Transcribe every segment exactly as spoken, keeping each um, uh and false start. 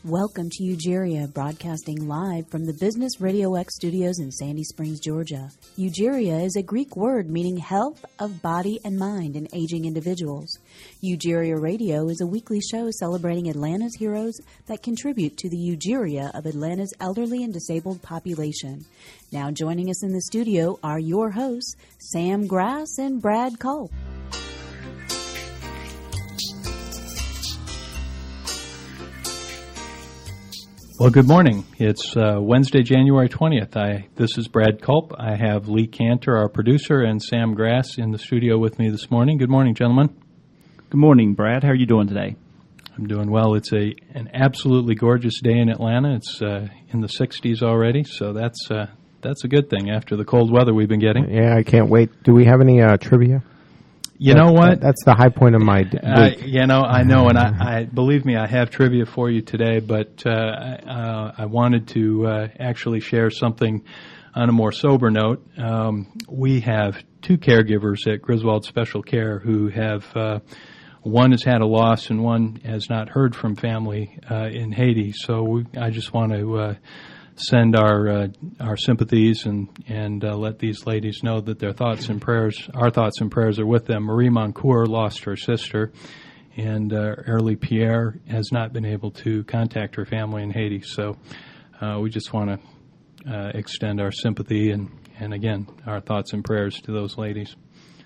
Welcome to Ugeria, broadcasting live from the Business Radio X studios in Sandy Springs, Georgia. Ugeria is a Greek word meaning health of body and mind in aging individuals. Ugeria Radio is a weekly show celebrating Atlanta's heroes that contribute to the Ugeria of Atlanta's elderly and disabled population. Now joining us in the studio are your hosts, Sam Grass and Brad Culp. Well, good morning. It's uh, Wednesday, January twentieth. I, this is Brad Culp. I have Lee Cantor, our producer, and Sam Grass in the studio with me this morning. Good morning, gentlemen. Good morning, Brad. How are you doing today? I'm doing well. It's a an absolutely gorgeous day in Atlanta. It's uh, in the sixties already, so that's uh, that's a good thing after the cold weather we've been getting. Yeah, I can't wait. Do we have any uh, trivia? You that's, know what? That, that's the high point of my week. Uh, you know, I know, and I, I believe me, I have trivia for you today, but uh, uh, I wanted to uh, actually share something on a more sober note. Um, we have two caregivers at Griswold Special Care who have, uh, one has had a loss and one has not heard from family uh, in Haiti. So we, I just want to uh, send our uh, our sympathies and and uh, let these ladies know that their thoughts and prayers, our thoughts and prayers, are with them. Marie Moncourt lost her sister, and uh, Erly Pierre has not been able to contact her family in Haiti. So uh, we just want to uh, extend our sympathy and and again our thoughts and prayers to those ladies.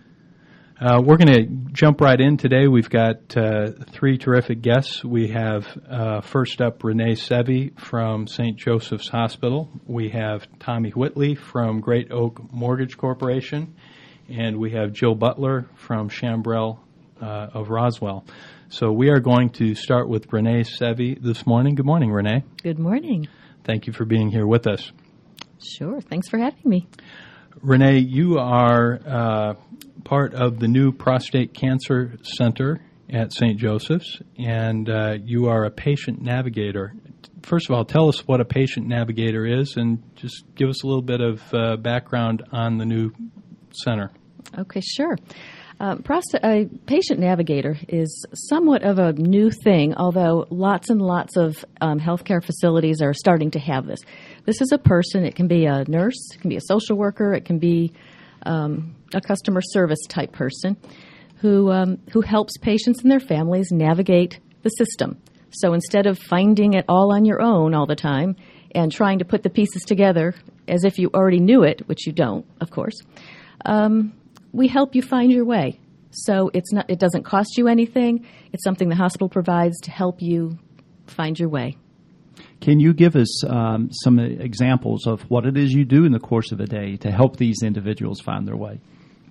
Uh, we're going to jump right in today. We've got uh, three terrific guests. We have, uh, first up, Renee Sevi from Saint Joseph's Hospital. We have Tommy Whitley from Great Oak Mortgage Corporation. And we have Jill Butler from Chambrel uh, of Roswell. So we are going to start with Renee Sevi this morning. Good morning, Renee. Good morning. Thank you for being here with us. Sure. Thanks for having me. Renee, you are uh, part of the new Prostate Cancer Center at Saint Joseph's, and uh, you are a patient navigator. First of all, tell us what a patient navigator is, and just give us a little bit of uh, background on the new center. Okay, sure. Um, prost- a patient navigator is somewhat of a new thing, although lots and lots of um, healthcare facilities are starting to have this. This is a person. It can be a nurse, it can be a social worker, it can be um, a customer service type person who um, who helps patients and their families navigate the system. So instead of finding it all on your own all the time and trying to put the pieces together as if you already knew it, which you don't, of course, um, we help you find your way. So it's not. It doesn't cost you anything. It's something the hospital provides to help you find your way. Can you give us um, some examples of what it is you do in the course of a day to help these individuals find their way?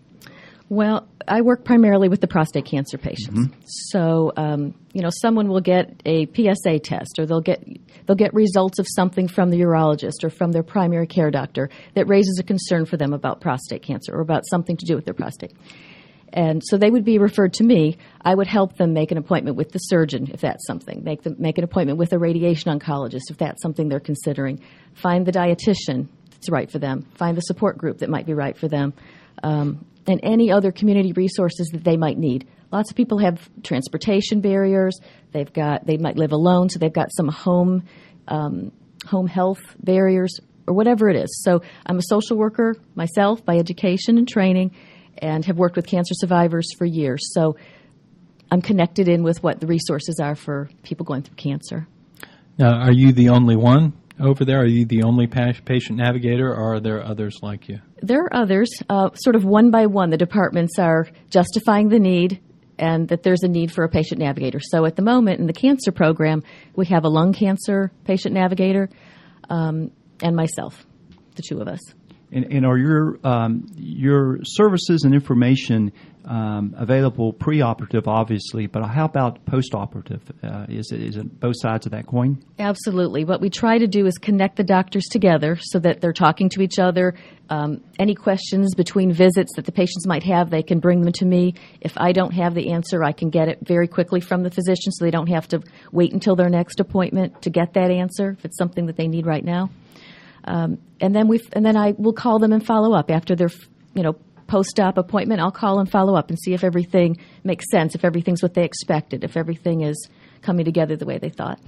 Well, I work primarily with the prostate cancer patients. Mm-hmm. So, um, you know, someone will get a P S A test, or they'll get they'll get results of something from the urologist or from their primary care doctor that raises a concern for them about prostate cancer or about something to do with their prostate. And so they would be referred to me. I would help them make an appointment with the surgeon if that's something. Make them make an appointment with a radiation oncologist if that's something they're considering. Find the dietitian that's right for them. Find the support group that might be right for them. Um, and any other community resources that they might need. Lots of people have transportation barriers. They've got they might live alone, so they've got some home um, home health barriers or whatever it is. So I'm a social worker myself by education and training, and have worked with cancer survivors for years. So I'm connected in with what the resources are for people going through cancer. Now, are you the only one over there? Are you the only pa- patient navigator, or are there others like you? There are others. Uh, sort of one by one, the departments are justifying the need and that there's a need for a patient navigator. So at the moment in the cancer program, we have a lung cancer patient navigator um, and myself, the two of us. And, and are your um, your services and information um, available preoperative, obviously, but how about postoperative? Uh, is it is it both sides of that coin? Absolutely. What we try to do is connect the doctors together so that they're talking to each other. Um, any questions between visits that the patients might have, they can bring them to me. If I don't have the answer, I can get it very quickly from the physician so they don't have to wait until their next appointment to get that answer if it's something that they need right now. Um, and then we, and then I will call them and follow up after their, you know, post-op appointment. I'll call and follow up and see if everything makes sense, if everything's what they expected, if everything is coming together the way they thought.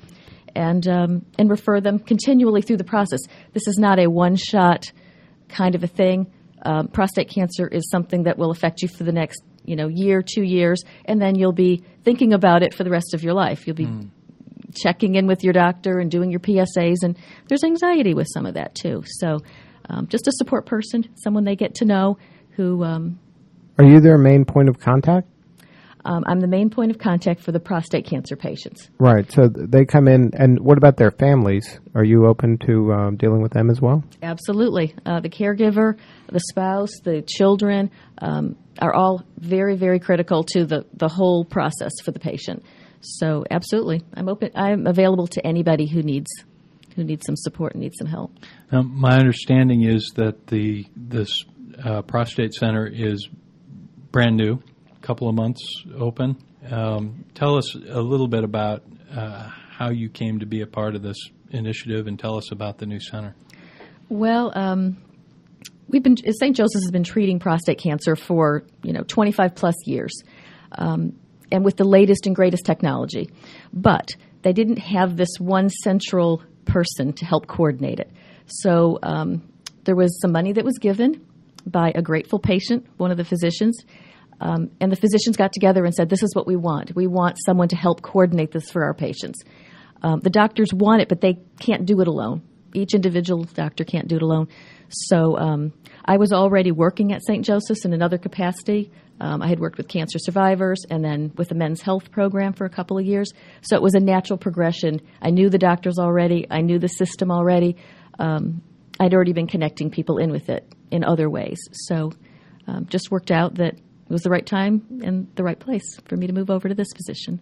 and um, and refer them continually through the process. This is not a one-shot kind of a thing. Um, prostate cancer is something that will affect you for the next, you know, year, two years, and then you'll be thinking about it for the rest of your life. You'll be mm. checking in with your doctor and doing your P S As, and there's anxiety with some of that too. So um, just a support person, someone they get to know who... Um, Are you their main point of contact? Um, I'm the main point of contact for the prostate cancer patients. Right. So th- they come in, and what about their families? Are you open to um, dealing with them as well? Absolutely. Uh, the caregiver, the spouse, the children um, are all very, very critical to the, the whole process for the patient. So absolutely, I'm open. I'm available to anybody who needs who needs some support and needs some help. Now, my understanding is that the this uh, prostate center is brand new. Couple of months open. Um, tell us a little bit about uh, how you came to be a part of this initiative, and tell us about the new center. Well, um, we've been Saint Joseph's has been treating prostate cancer for you know twenty-five plus years, um, and with the latest and greatest technology. But they didn't have this one central person to help coordinate it. So um, there was some money that was given by a grateful patient, one of the physicians. Um, and the physicians got together and said, this is what we want. We want someone to help coordinate this for our patients. Um, the doctors want it, but they can't do it alone. Each individual doctor can't do it alone. So um, I was already working at Saint Joseph's in another capacity. Um, I had worked with cancer survivors and then with the men's health program for a couple of years. So it was a natural progression. I knew the doctors already. I knew the system already. Um, I'd already been connecting people in with it in other ways. So um, just worked out that it was the right time and the right place for me to move over to this position.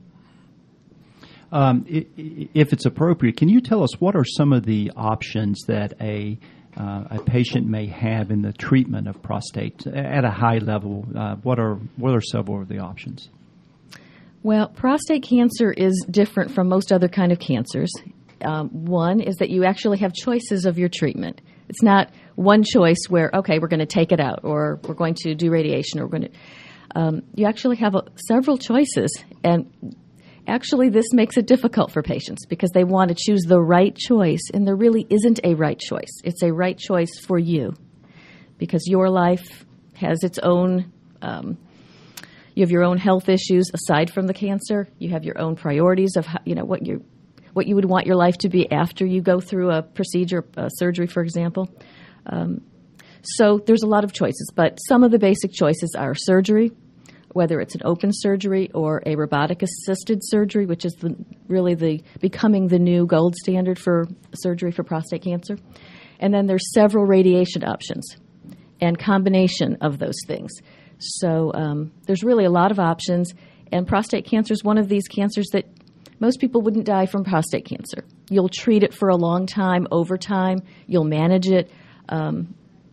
Um, if it's appropriate, can you tell us what are some of the options that a uh, a patient may have in the treatment of prostate at a high level? Uh, what are what are several of the options? Well, prostate cancer is different from most other kind of cancers. Um, one is that you actually have choices of your treatment. It's not one choice where, okay, we're going to take it out, or we're going to do radiation, or we're going to. Um, you actually have a, several choices, and actually this makes it difficult for patients because they want to choose the right choice, and there really isn't a right choice. It's a right choice for you because your life has its own. Um, you have your own health issues aside from the cancer. You have your own priorities of how, you know what you what you would want your life to be after you go through a procedure, a surgery, for example. Um, so there's a lot of choices, but some of the basic choices are surgery, whether it's an open surgery or a robotic-assisted surgery, which is the, really the becoming the new gold standard for surgery for prostate cancer. And then there's several radiation options and combination of those things. So um, there's really a lot of options, and prostate cancer is one of these cancers that most people wouldn't die from prostate cancer. You'll treat it for a long time, over time. You'll manage it. Um,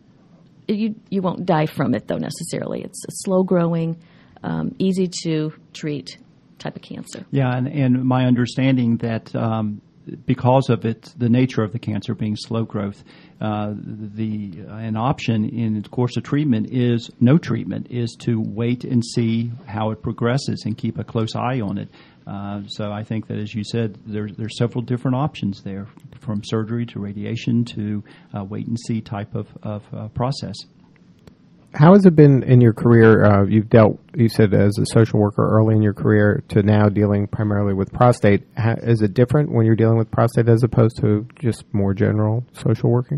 you you won't die from it, though, necessarily. It's a slow-growing, um, easy-to-treat type of cancer. Yeah, and, and my understanding that um, because of it, the nature of the cancer being slow growth, uh, the uh, an option in the course of treatment is no treatment, is to wait and see how it progresses and keep a close eye on it. Uh, so I think that, as you said, there, there's several different options there, from surgery to radiation to uh, wait-and-see type of, of uh, process. How has it been in your career? Uh, you've dealt, you said, as a social worker early in your career to now dealing primarily with prostate. How, is it different when you're dealing with prostate as opposed to just more general social working?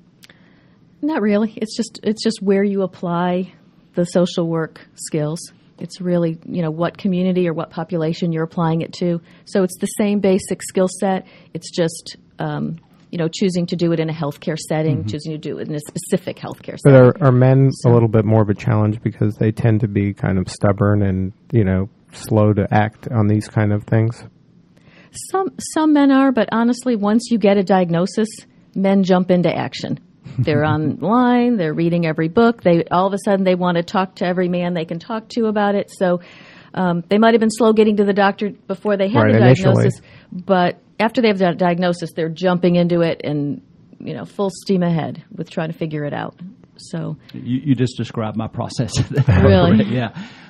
Not really. It's just it's just where you apply the social work skills. It's really, you know, what community or what population you're applying it to. So it's the same basic skill set. It's just, um, you know, choosing to do it in a healthcare setting, mm-hmm. choosing to do it in a specific healthcare but setting. But are, are men so, a little bit more of a challenge because they tend to be kind of stubborn and, you know, slow to act on these kind of things? Some some men are, but honestly, once you get a diagnosis, men jump into action. They're online, they're reading every book. They all of a sudden they want to talk to every man they can talk to about it. So um, they might have been slow getting to the doctor before they had right, the diagnosis, initially. But after they have the diagnosis, they're jumping into it and, you know, full steam ahead with trying to figure it out. So you, you just described my process. Really? Yeah.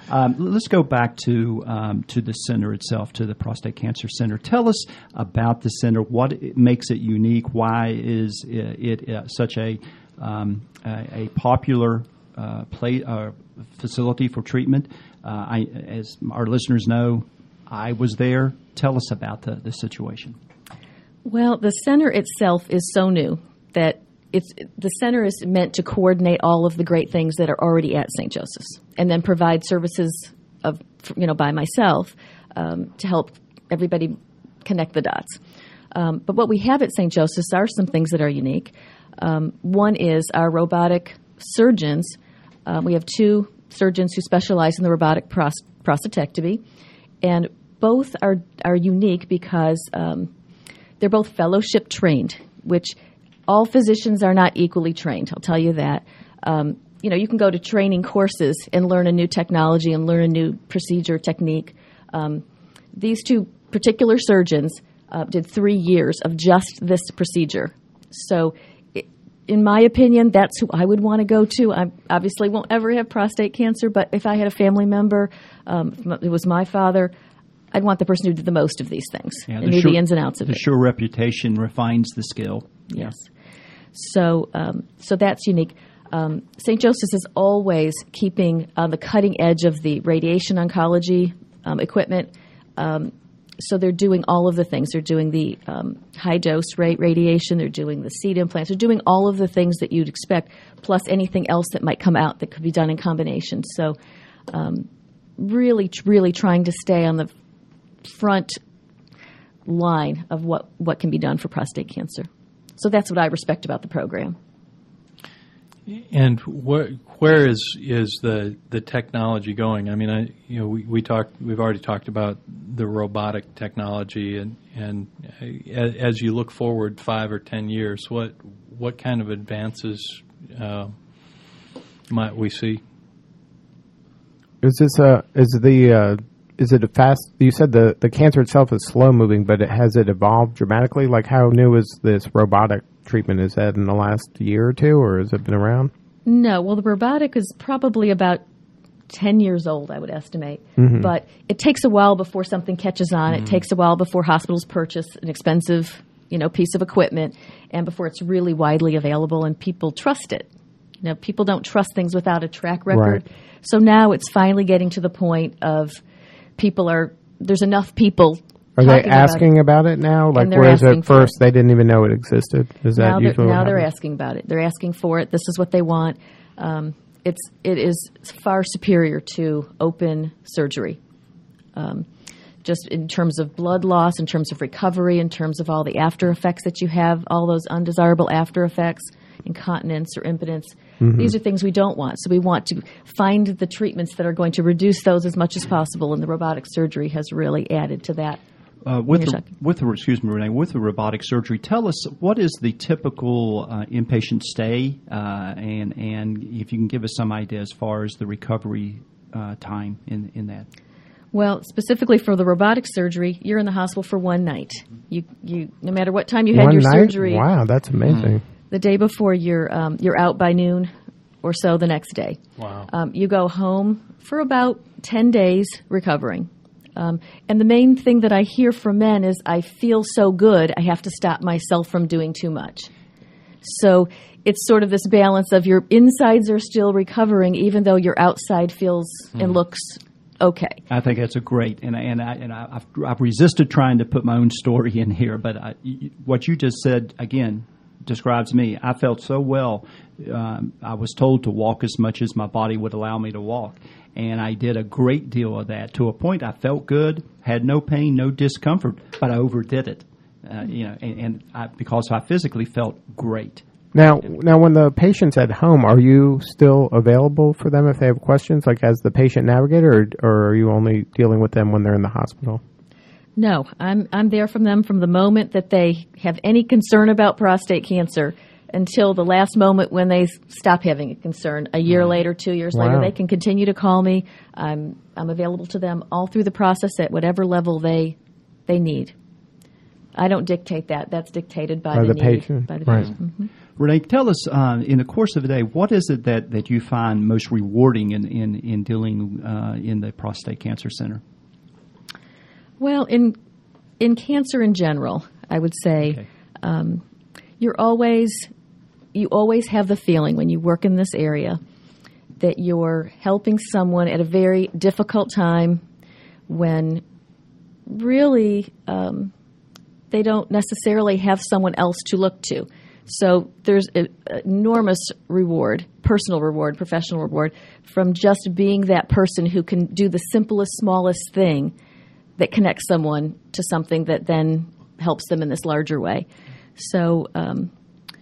Um, let's go back to um, to the center itself, to the Prostate Cancer Center. Tell us about the center. What it makes it unique? Why is it, it uh, such a um, a, a popular uh, play, uh, facility for treatment? Uh, I, as our listeners know, I was there. Tell us about the, the situation. Well, the center itself is so new that it's the center is meant to coordinate all of the great things that are already at Saint Joseph's, and then provide services of you know by myself um, to help everybody connect the dots. Um, but what we have at Saint Joseph's are some things that are unique. Um, one is our robotic surgeons. Uh, we have two surgeons who specialize in the robotic pros- prostatectomy, and both are are unique because um, they're both fellowship trained, which all physicians are not equally trained. I'll tell you that. Um, you know, you can go to training courses and learn a new technology and learn a new procedure technique. Um, these two particular surgeons uh, did three years of just this procedure. So, it, in my opinion, that's who I would want to go to. I obviously won't ever have prostate cancer, but if I had a family member, um, if it was my father, I'd want the person who did the most of these things yeah, and knew sure, the ins and outs of the it. The sure reputation refines the skill. Yes. So um, so that's unique. Um, Saint Joseph's is always keeping on the cutting edge of the radiation oncology um, equipment. Um, so they're doing all of the things. They're doing the um, high-dose rate radiation. They're doing the seed implants. They're doing all of the things that you'd expect, plus anything else that might come out that could be done in combination. So um, really, really trying to stay on the front line of what, what can be done for prostate cancer. So that's what I respect about the program. And where where is is the, the technology going? I mean, I you know we, we talked we've already talked about the robotic technology, and and as you look forward five or ten years, what what kind of advances uh, might we see? Is this a is the uh, is it a fast? You said the, the cancer itself is slow moving, but it, has it evolved dramatically? Like, how new is this robotic treatment? Is that in the last year or two, or has it been around? No. Well, the robotic is probably about ten years old, I would estimate. Mm-hmm. But it takes a while before something catches on. Mm-hmm. It takes a while before hospitals purchase an expensive, you know, piece of equipment, and before it's really widely available and people trust it. You know, people don't trust things without a track record. Right. So now it's finally getting to the point of people are, there's enough people Are they asking about it, about it now? Like, whereas at first they didn't even know it existed? Is that now usually Now what they're happens? asking about it. They're asking for it. This is what they want. Um, it's, it is far superior to open surgery. Um, just in terms of blood loss, in terms of recovery, in terms of all the after effects that you have, all those undesirable after effects, incontinence or impotence. Mm-hmm. These are things we don't want. So we want to find the treatments that are going to reduce those as much as possible, and the robotic surgery has really added to that. Uh, with the, with the excuse me, Renee, with the robotic surgery, tell us what is the typical uh, inpatient stay, uh, and and if you can give us some idea as far as the recovery uh, time in in that. Well, specifically for the robotic surgery, you're in the hospital for one night. You you no matter what time you had one your night? surgery. Wow, that's amazing. The day before, you're um, you're out by noon or so the next day. Wow. Um, you go home for about ten days recovering. Um, and the main thing that I hear from men is, I feel so good, I have to stop myself from doing too much. So it's sort of this balance of your insides are still recovering, even though your outside feels mm. and looks okay. I think that's a great, and I, and I, and I, I've, I've resisted trying to put my own story in here, but I, what you just said again describes me. I felt so well. Um, I was told to walk as much as my body would allow me to walk. And I did a great deal of that to a point. I felt good, had no pain, no discomfort, but I overdid it, uh, you know, and, and I, because I physically felt great. Now, now, when the patient's at home, are you still available for them if they have questions, like as the patient navigator, or, or are you only dealing with them when they're in the hospital? No, I'm I'm there from them from the moment that they have any concern about prostate cancer until the last moment when they stop having a concern. A year later, two years wow. later, they can continue to call me. I'm I'm available to them all through the process at whatever level they they need. I don't dictate that. That's dictated by, by the, the need, patient. By the right. patient. Mm-hmm. Renee, tell us, uh, in the course of the day, what is it that, that you find most rewarding in, in, in dealing uh, in the Prostate Cancer Center? Well, in in cancer in general, I would say Okay. um, you're always you always have the feeling when you work in this area that you're helping someone at a very difficult time when really um, they don't necessarily have someone else to look to. So there's an enormous reward, personal reward, professional reward, from just being that person who can do the simplest, smallest thing that connects someone to something that then helps them in this larger way. So um,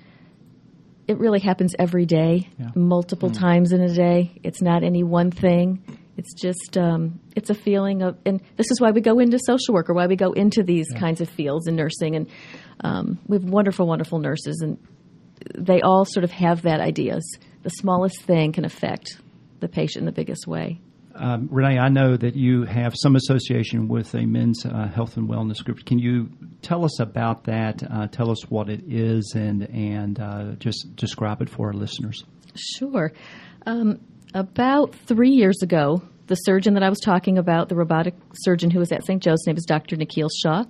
it really happens every day, Yeah. multiple Mm. times in a day. It's not any one thing. It's just, um, it's a feeling of, and this is why we go into social work or why we go into these Yeah. kinds of fields in nursing. And um, we have wonderful, wonderful nurses, and they all sort of have that ideas. The smallest thing can affect the patient in the biggest way. Um, Renee, I know that you have some association with a men's uh, health and wellness group. Can you tell us about that? Uh, tell us what it is and, and uh, just describe it for our listeners. Sure. Um, about three years ago, the surgeon that I was talking about, the robotic surgeon who was at Saint Joe's, name is Doctor Nikhil Shah,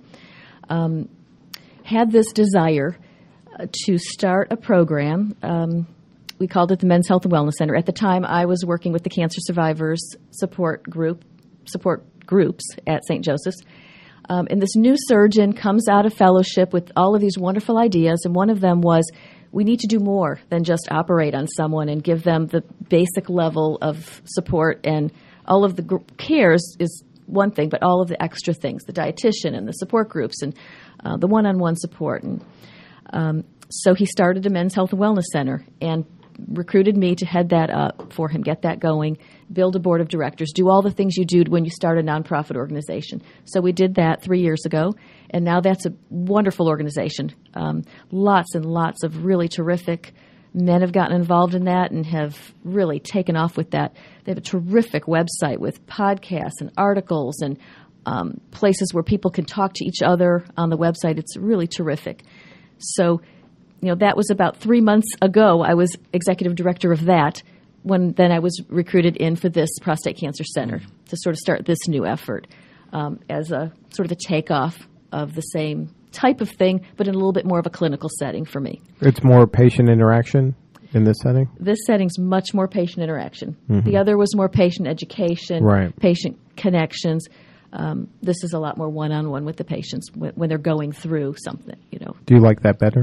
um, had this desire uh, to start a program. Um, we called it the Men's Health and Wellness Center. At the time, I was working with the Cancer Survivors Support Group, support groups at Saint Joseph's. Um, and this new surgeon comes out of fellowship with all of these wonderful ideas, and one of them was, we need to do more than just operate on someone and give them the basic level of support, and all of the gr- cares is one thing, but all of the extra things, the dietitian and the support groups and uh, the one-on-one support. And um, so he started a Men's Health and Wellness Center and recruited me to head that up for him, get that going, build a board of directors, do all the things you do when you start a nonprofit organization. So we did that three years ago, and now that's a wonderful organization. Um, lots and lots of really terrific men have gotten involved in that and have really taken off with that. They have a terrific website with podcasts and articles and um, places where people can talk to each other on the website. It's really terrific. So, you know, that was about three months ago. I was executive director of that when then I was recruited in for this prostate cancer center to sort of start this new effort um, as a sort of a takeoff of the same type of thing, but in a little bit more of a clinical setting for me. It's more patient interaction in this setting? This setting's much more patient interaction. Mm-hmm. The other was more patient education, right. patient connections. Um, this is a lot more one-on-one with the patients when, when they're going through something, you know. Do you like that better?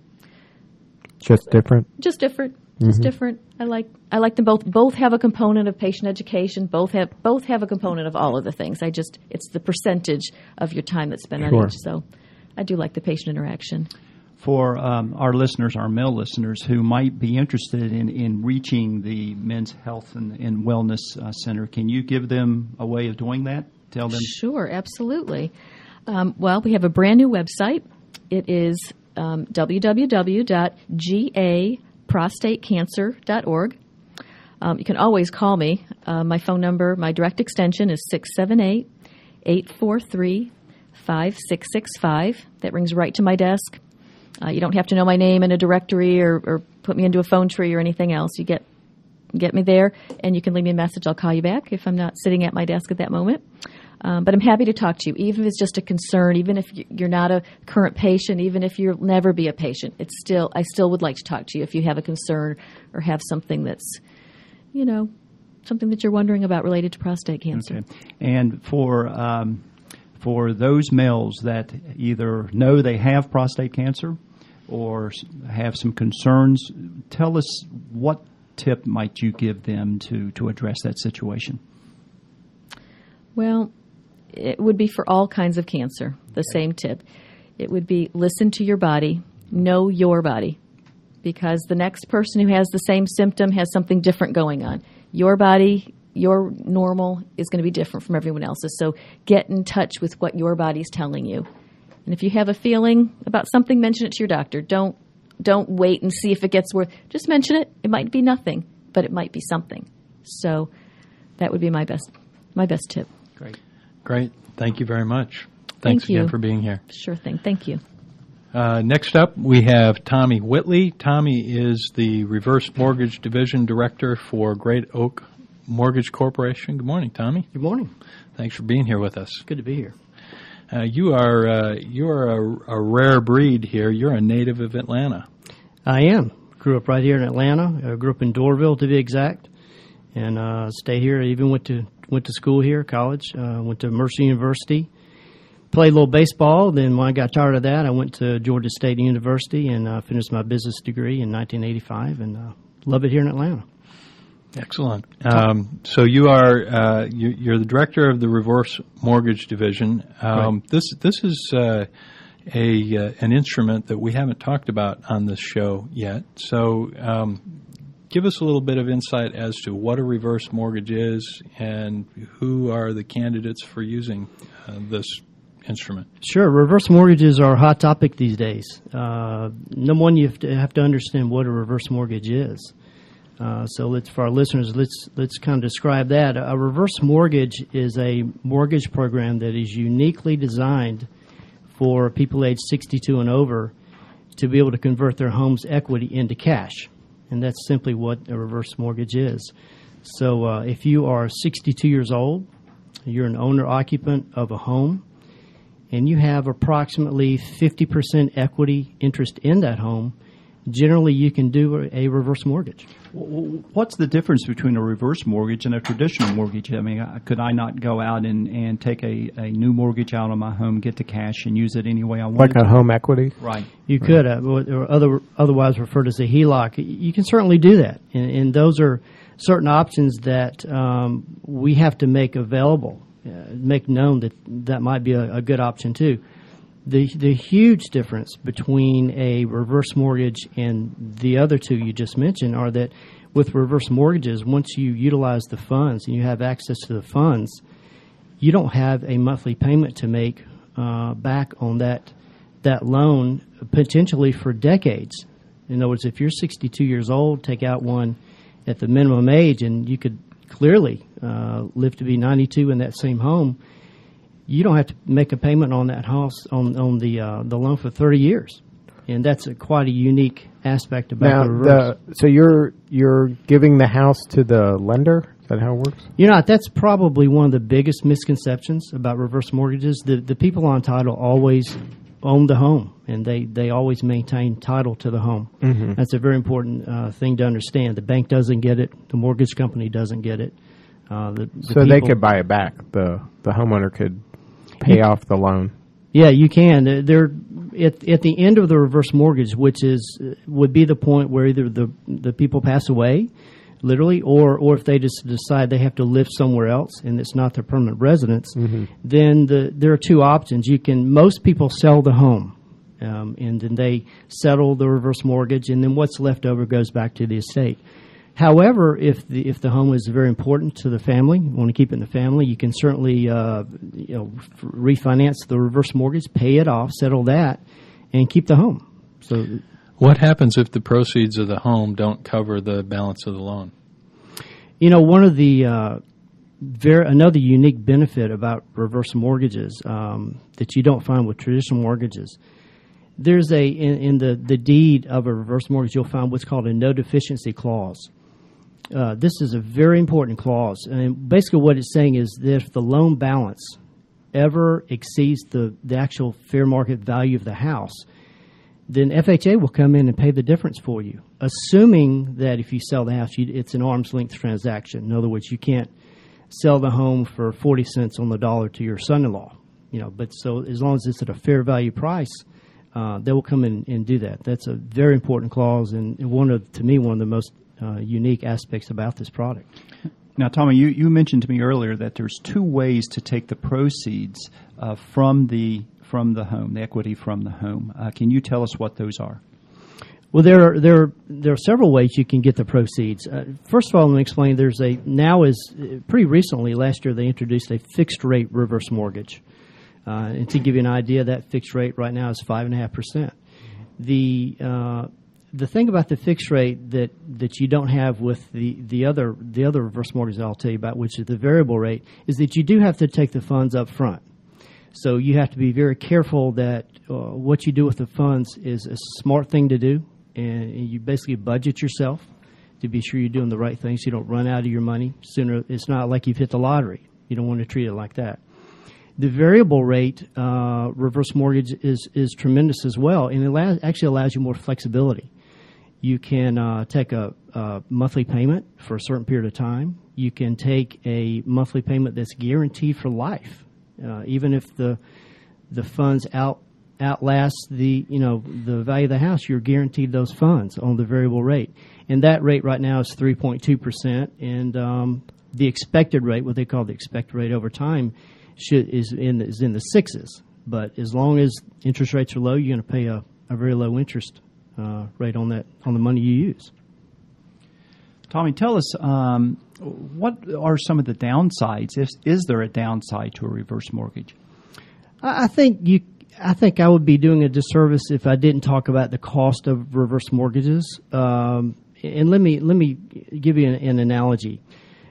Just different? Just different. Just mm-hmm. different. I like I like them both. Both have a component of patient education. Both have both have a component of all of the things. I just it's the percentage of your time that's spent sure. on each. So I do like the patient interaction. For um, our listeners, our male listeners who might be interested in, in reaching the Men's Health and, and Wellness uh, Center, can you give them a way of doing that? Tell them. Sure, absolutely. Um, well, we have a brand new website. It is um, w w w dot g a prostate cancer dot org. Um, you can always call me. Uh, my phone number, my direct extension is six seven eight, eight four three, five six six five. That rings right to my desk. Uh, you don't have to know my name in a directory or, or put me into a phone tree or anything else. You get get me there, and you can leave me a message. I'll call you back if I'm not sitting at my desk at that moment. Um, but I'm happy to talk to you, even if it's just a concern, even if you're not a current patient, even if you'll never be a patient. It's still, I still would like to talk to you if you have a concern or have something that's, you know, something that you're wondering about related to prostate cancer. Okay. And for um, for those males that either know they have prostate cancer or have some concerns, tell us what tip might you give them to, to address that situation? Well, it would be for all kinds of cancer, the okay. same tip. It would be listen to your body, know your body, because the next person who has the same symptom has something different going on. Your body, your normal is going to be different from everyone else's, so get in touch with what your body's telling you. And if you have a feeling about something, mention it to your doctor. Don't don't wait and see if it gets worse. Just mention it. It might be nothing, but it might be something. So that would be my best my best tip. Great. Great. Thank you very much. Thanks Thank you. again for being here. Sure thing. Thank you. Uh, next up, we have Tommy Whitley. Tommy is the Reverse Mortgage Division Director for Great Oak Mortgage Corporation. Good morning, Tommy. Good morning. Thanks for being here with us. Good to be here. Uh, you are uh, you are a, a rare breed here. You're a native of Atlanta. I am. Grew up right here in Atlanta. I grew up in Doraville, to be exact, and uh, stayed here. I even went to went to school here, college. Uh, went to Mercer University. Played a little baseball. Then when I got tired of that, I went to Georgia State University and uh, finished my business degree in nineteen eighty-five, and uh, love it here in Atlanta. Excellent. Um, so you are uh, you, you're the director of the Reverse Mortgage Division. Um, right. This this is uh, a uh, an instrument that we haven't talked about on this show yet. So um, give us a little bit of insight as to what a reverse mortgage is and who are the candidates for using uh, this instrument. Sure. Reverse mortgages are a hot topic these days. Uh, number one, you have to, have to understand what a reverse mortgage is. Uh, so let's, for our listeners, let's let's kind of describe that. A reverse mortgage is a mortgage program that is uniquely designed for people aged sixty-two and over to be able to convert their home's equity into cash. And that's simply what a reverse mortgage is. So uh, if you are sixty-two years old, you're an owner-occupant of a home, and you have approximately fifty percent equity interest in that home, generally you can do a reverse mortgage. What's the difference between a reverse mortgage and a traditional mortgage? I mean, could I not go out and, and take a, a new mortgage out on my home, get the cash, and use it any way I want? Like a home equity? Right. You right. could, uh, or other, otherwise referred as a H E L O C. You can certainly do that, and, and those are certain options that um, we have to make available, uh, make known that that might be a, a good option too. The the huge difference between a reverse mortgage and the other two you just mentioned are that with reverse mortgages, once you utilize the funds and you have access to the funds, you don't have a monthly payment to make uh, back on that that loan potentially for decades. In other words, if you're sixty-two years old, take out one at the minimum age, and you could clearly uh, live to be ninety-two in that same home. You don't have to make a payment on that house on on the uh, the loan for thirty years, and that's a, quite a unique aspect about Now, the reverse. the, so you're you're giving the house to the lender? Is that how it works? You know, that's probably one of the biggest misconceptions about reverse mortgages. The the people on title always own the home, and they, they always maintain title to the home. Mm-hmm. That's a very important uh, thing to understand. The bank doesn't get it. The mortgage company doesn't get it. Uh, the, the so they people- could buy it back. The the homeowner could pay You- off the loan. Yeah, you can. They're, they're at at the end of the reverse mortgage, which is would be the point where either the the people pass away, literally, or or if they just decide they have to live somewhere else and it's not their permanent residence, Mm-hmm. then the there are two options. You can most people sell the home, um, and then they settle the reverse mortgage, and then what's left over goes back to the estate. However, if the if the home is very important to the family, you want to keep it in the family, you can certainly uh, you know f- refinance the reverse mortgage, pay it off, settle that, and keep the home. So, What happens if the proceeds of the home don't cover the balance of the loan? you know, one of the uh, very another unique benefit about reverse mortgages um, that you don't find with traditional mortgages. There's a in, in the, the deed of a reverse mortgage, you'll find what's called a no deficiency clause. Uh, this is a very important clause, and basically what it's saying is that if the loan balance ever exceeds the, the actual fair market value of the house, then F H A will come in and pay the difference for you, assuming that if you sell the house, you, it's an arm's length transaction. In other words, you can't sell the home for forty cents on the dollar to your son-in-law. You know, but so as long as it's at a fair value price, uh, they will come in and do that. That's a very important clause, and one of, to me, one of the most uh, unique aspects about this product. Now, Tommy, you, you mentioned to me earlier that there's two ways to take the proceeds uh, from the from the home, the equity from the home. Uh, can you tell us what those are? Well, there are, there are, there are several ways you can get the proceeds. Uh, first of all, let me explain. There's a now is uh, pretty recently last year they introduced a fixed rate reverse mortgage, uh, and to give you an idea, that fixed rate right now is five and a half percent. The uh, the thing about the fixed rate that, that you don't have with the, the other the other reverse mortgage that I'll tell you about, which is the variable rate, is that you do have to take the funds up front. So you have to be very careful that uh, what you do with the funds is a smart thing to do, and you basically budget yourself to be sure you're doing the right things so you don't run out of your money sooner. It's not like you've hit the lottery. You don't want to treat it like that. The variable rate uh, reverse mortgage is, is tremendous as well, and it allows, actually allows you more flexibility. You can uh, take a, a monthly payment for a certain period of time. You can take a monthly payment that's guaranteed for life, uh, even if the the funds out outlast the you know the value of the house. You're guaranteed those funds on the variable rate, and that rate right now is three point two percent. And um, the expected rate, what they call the expected rate over time, should is in is in the sixes. But as long as interest rates are low, you're going to pay a, a very low interest uh, rate on that on the money you use. Tommy, tell us um, what are some of the downsides? Is, is there a downside to a reverse mortgage? I think you. I think I would be doing a disservice if I didn't talk about the cost of reverse mortgages. Um, and let me let me give you an, an analogy.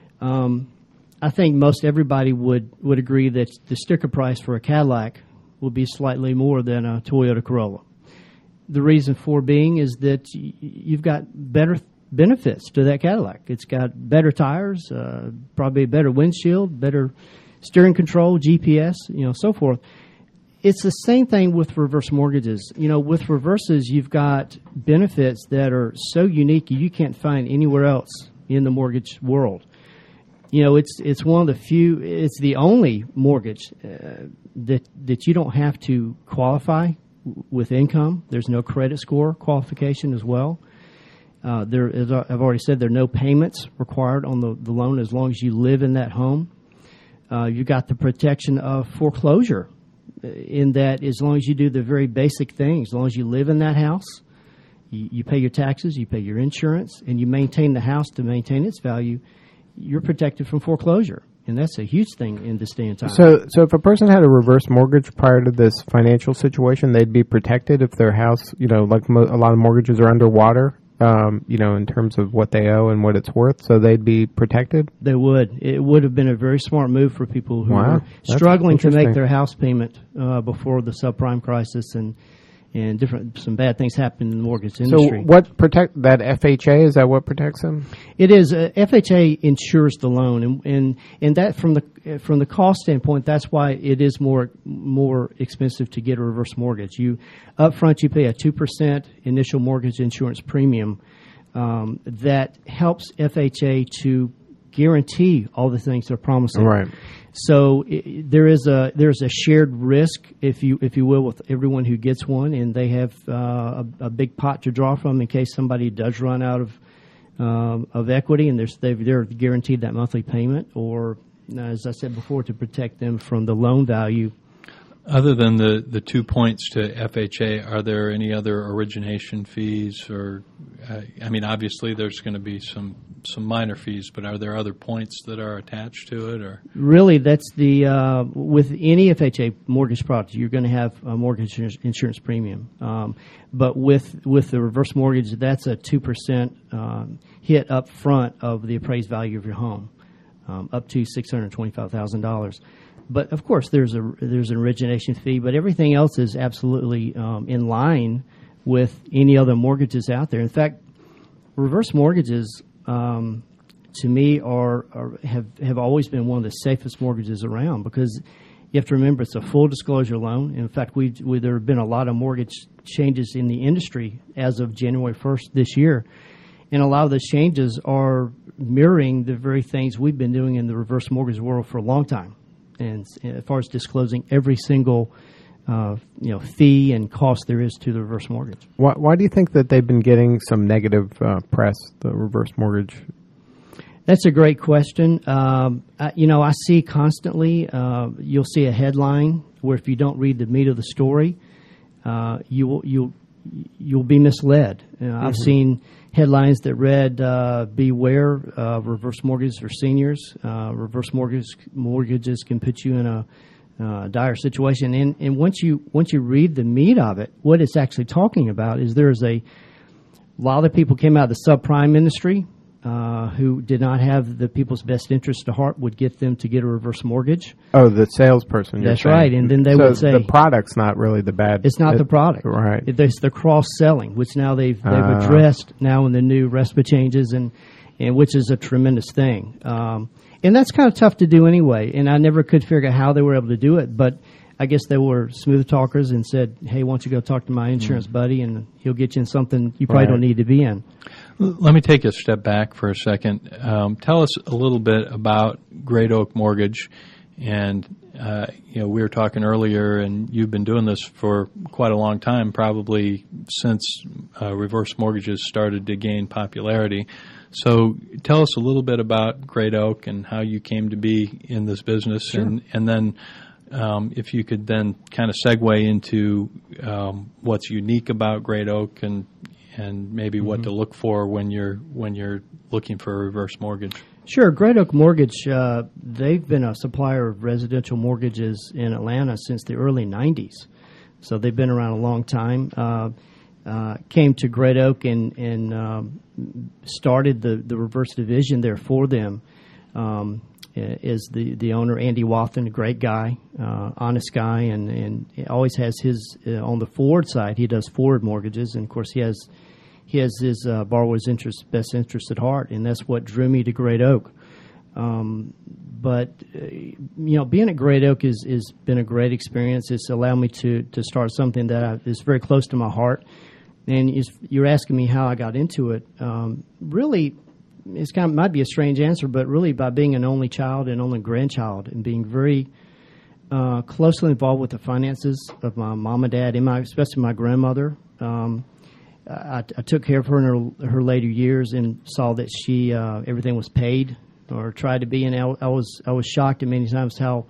Um, I think most everybody would, would agree that the sticker price for a Cadillac will be slightly more than a Toyota Corolla. The reason for being is that y- you've got better benefits to that Cadillac. It's got better tires, uh, probably a better windshield, better steering control, G P S, you know, so forth. It's the same thing with reverse mortgages. You know, with reverses, you've got benefits that are so unique you can't find anywhere else in the mortgage world. You know, it's it's one of the few, it's the only mortgage uh, that that you don't have to qualify w- with income. There's no credit score qualification as well. Uh, there, as I've already said, there are no payments required on the, the loan as long as you live in that home. Uh, you got the protection of foreclosure in that as long as you do the very basic things, as long as you live in that house, you, you pay your taxes, you pay your insurance, and you maintain the house to maintain its value, you're protected from foreclosure. And that's a huge thing in this day and time. So, so if a person had a reverse mortgage prior to this financial situation, they'd be protected if their house, you know, like mo- a lot of mortgages are underwater, um, you know, in terms of what they owe and what it's worth. So they'd be protected? They would. It would have been a very smart move for people who Wow. were That's struggling to make interesting. their house payment uh, before the subprime crisis and and different some bad things happened in the mortgage industry. So what protect that F H A? Is that what protects them? It is. Uh, F H A insures the loan, and, and and that from the from the cost standpoint, that's why it is more more expensive to get a reverse mortgage. You up front, you pay a two percent initial mortgage insurance premium um, that helps F H A to guarantee all the things they're promising. Right. So it, there is a there's a shared risk, if you if you will, with everyone who gets one, and they have uh, a, a big pot to draw from in case somebody does run out of um, of equity, and there's they've, they're guaranteed that monthly payment, or as I said before, to protect them from the loan value. Other than the, the two points to F H A, are there any other origination fees? Or, uh, I mean, obviously there's going to be some, some minor fees, but are there other points that are attached to it? Or Really, that's the uh, with any F H A mortgage product, you're going to have a mortgage insurance premium. Um, but with with the reverse mortgage, that's a two percent um, hit up front of the appraised value of your home, um, up to six hundred twenty-five thousand dollars. But of course, there's a there's an origination fee, but everything else is absolutely um, in line with any other mortgages out there. In fact, reverse mortgages, um, to me, are, are have have always been one of the safest mortgages around, because you have to remember it's a full disclosure loan. In fact, we we there have been a lot of mortgage changes in the industry as of January first this year, and a lot of those changes are mirroring the very things we've been doing in the reverse mortgage world for a long time. And as far as disclosing every single, uh, you know, fee and cost there is to the reverse mortgage. Why, why do you think that they've been getting some negative uh, press, the reverse mortgage? That's a great question. Um, I, you know, I see constantly, uh, you'll see a headline where if you don't read the meat of the story, uh, you will, you'll, you'll be misled. Uh, mm-hmm. I've seen headlines that read, uh, beware of reverse mortgages for seniors. Uh, reverse mortgage, mortgages can put you in a uh, dire situation. And, and once you once you read the meat of it, what it's actually talking about is there's a, a lot of people came out of the subprime industry uh, who did not have the people's best interest at heart would get them to get a reverse mortgage. Oh, the salesperson. That's you're saying. right, and then they so would say the product's not really the bad. It's not it, the product, right? It, it's the cross selling, which now they've they've Uh. addressed now in the new RESPA changes, and and which is a tremendous thing. Um, and that's kind of tough to do anyway. And I never could figure out how they were able to do it, but I guess they were smooth talkers and said, "Hey, why don't you go talk to my insurance mm. buddy, and he'll get you in something you probably right. don't need to be in." Let me take a step back for a second. Um, tell us a little bit about Great Oak Mortgage. And, uh, you know, we were talking earlier, and you've been doing this for quite a long time, probably since uh, reverse mortgages started to gain popularity. So tell us a little bit about Great Oak and how you came to be in this business. Sure. And, and then um, if you could then kind of segue into um, what's unique about Great Oak and and maybe mm-hmm. what to look for when you're when you're looking for a reverse mortgage. Sure. Great Oak Mortgage, uh, they've been a supplier of residential mortgages in Atlanta since the early nineties. So they've been around a long time. Uh, uh, came to Great Oak and, and um, started the, the reverse division there for them. Um, is the, the owner, Andy Wathen, a great guy, uh, honest guy, and, and he always has his, uh, on the forward side, he does forward mortgages, and of course he has he has his uh, borrower's interest, best interest at heart, and that's what drew me to Great Oak. Um, but, uh, you know, being at Great Oak has is, is been a great experience. It's allowed me to, to start something that I, is very close to my heart. And you're asking me how I got into it. Um, really, it's kind of might be a strange answer, but really by being an only child and only grandchild and being very uh, closely involved with the finances of my mom and dad, and my especially my grandmother. Um, I, I took care of her in her, her later years and saw that she uh, everything was paid or tried to be, and I, I was I was shocked at many times how